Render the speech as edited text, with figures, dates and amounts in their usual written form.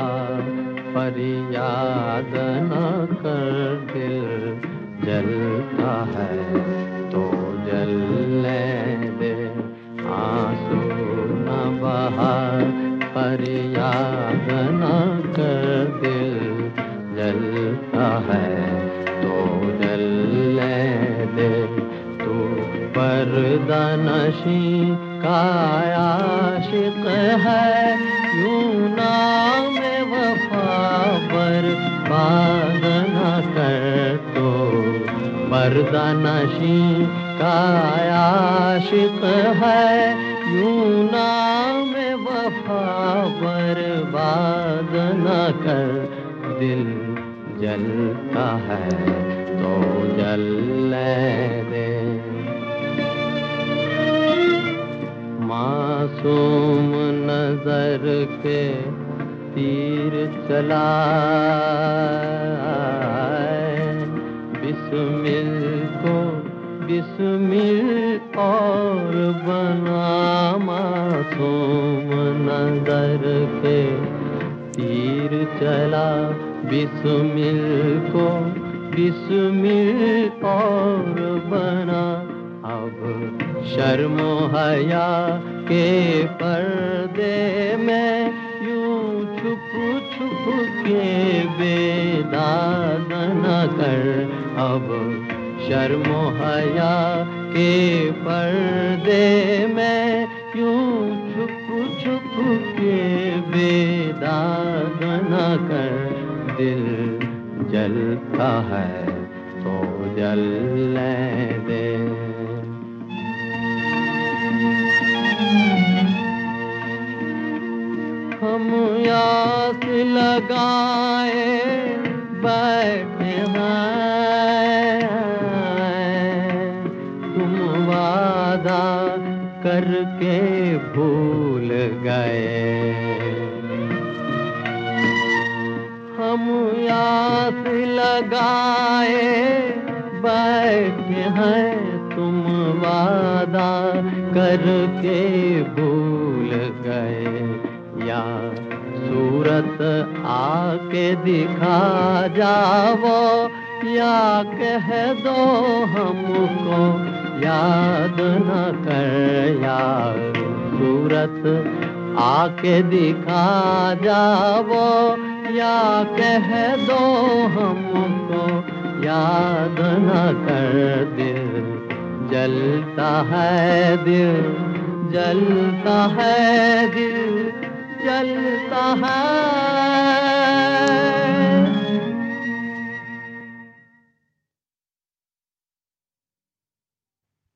फरियाद न कर, दिल जलता है तो जलने दे। आंसू न बहा, फरियाद न कर, दिल जलता है तो जलने दे। तू पर्दा नशी का आशिक है, यूं नाम वफा बर्बाद न कर। तो पर्दा नशी का आशिक है, यूं नाम वफा बर्बाद न कर। दिल जलता है तो जलने दे। मासूम नजर के तीर चलाए, बिस्मिल को बिस्मिल और बना। मासूम नजर के तीर चला, बिस्मिल को बिस्मिल और बना। अब शर्मो हया के पर्दे में यूं छुप छुप के बेदाग न कर। अब शर्मो हया के पर्दे में यूं छुप छुप के बेदाग न कर। दिल जलता है तो जलने दे। हम आस लगाए बैठे हैं, तुम वादा करके भूल गए। हम आस लगाए बैठे हैं, तुम वादा करके भूल गए। या सूरत आके दिखा जाओ, या कह दो हमको याद न कर। या सूरत आके दिखा जाओ, या कह दो हमको याद न कर। दिल जलता है, दिल जलता है, दिल जलता है।